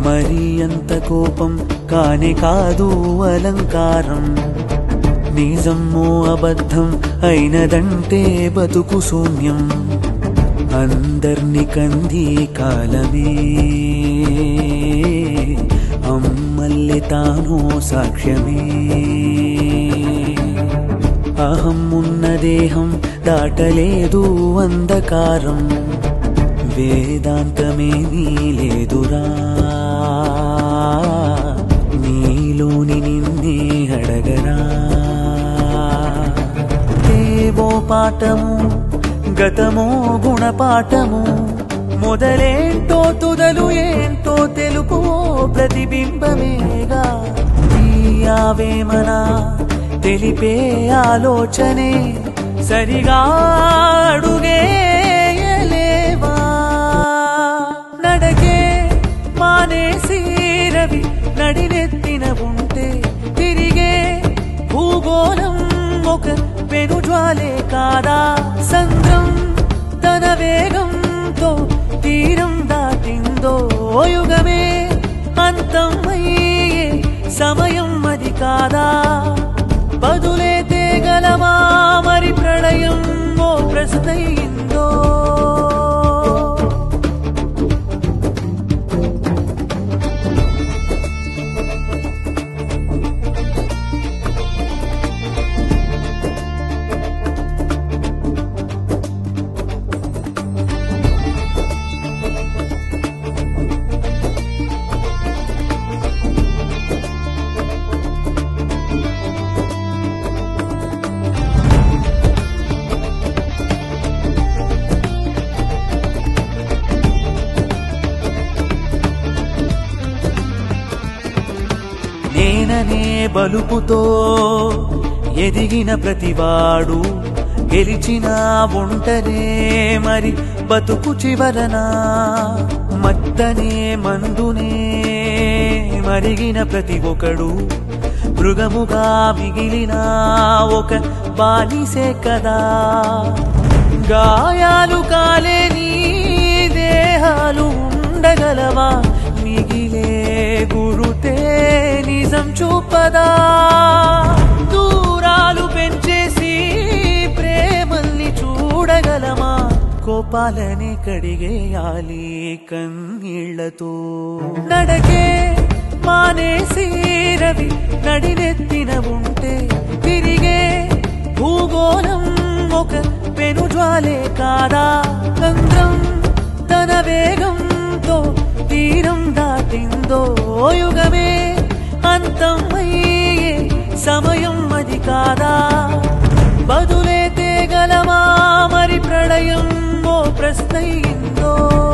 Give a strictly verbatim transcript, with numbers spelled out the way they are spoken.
మరి అంత కోపం కానే కాదు అలంకారం. నిజమో అబద్ధం అయినదంటే బతుకు శూన్యం. అందర్ని కంది కాలమే, అమ్మల్లి తాను సాక్ష్యమే. అహం ఉన్న దేహం దాటలేదు అంధకారం. వేదాంతమేమీ లేదురా, నీలోని నిన్నే అడగరా. ఏవో పాఠము గతమో గుణపాఠము, మొదలేంటో తుదలు ఏంటో తెలుపు ప్రతిబింబమేగా. ఈ ఆవేమనా తెలిపే ఆలోచనే సరిగా అడుగేయలేవా. నడకే మానేసి రవి నడినెత్తిన ఉంటే తిరిగే భూగోళం ఒక పెనుజ్వాలే కాదా. సంద్రం తన వేగంతో తీరం దాటిందో, యుగమే అంతమయ్యే సమయం అది కాదా. బదులే తేగలమా మరి ప్రళయం ఓ ప్రశ్నయిందో. నేననే బలుపుతో ఎదిగిన ప్రతివాడు గెలిచిన ఒంటనే మరి బతుకు చివరన. మత్తనే మందునే మరిగిన ప్రతి ఒక్కడు మృగముగా మిగిలిన ఒక బానిసే కదా. గాయాలు కాలేని దేహాలు ఉండగలవా, మిగిలే గురుతే నిజం చూపదా. దూరాలు పెంచేసి ప్రేమల్ని చూడగలమా, కోపాలని కడిగేయాలి కన్నీళ్లతో. నడకే మానేసి రవి నడినెత్తిన ఉంటే తిరిగే భూగోళం ఒక పెనుజ్వాలే కాదా. గంధం తన వేగంతో తీరం దాటిందో, యుగమే అంతమయ్యే సమయం అది కాదా. బదులే తేగలమా మరి ప్రళయం ఓ ప్రశ్నయిందో.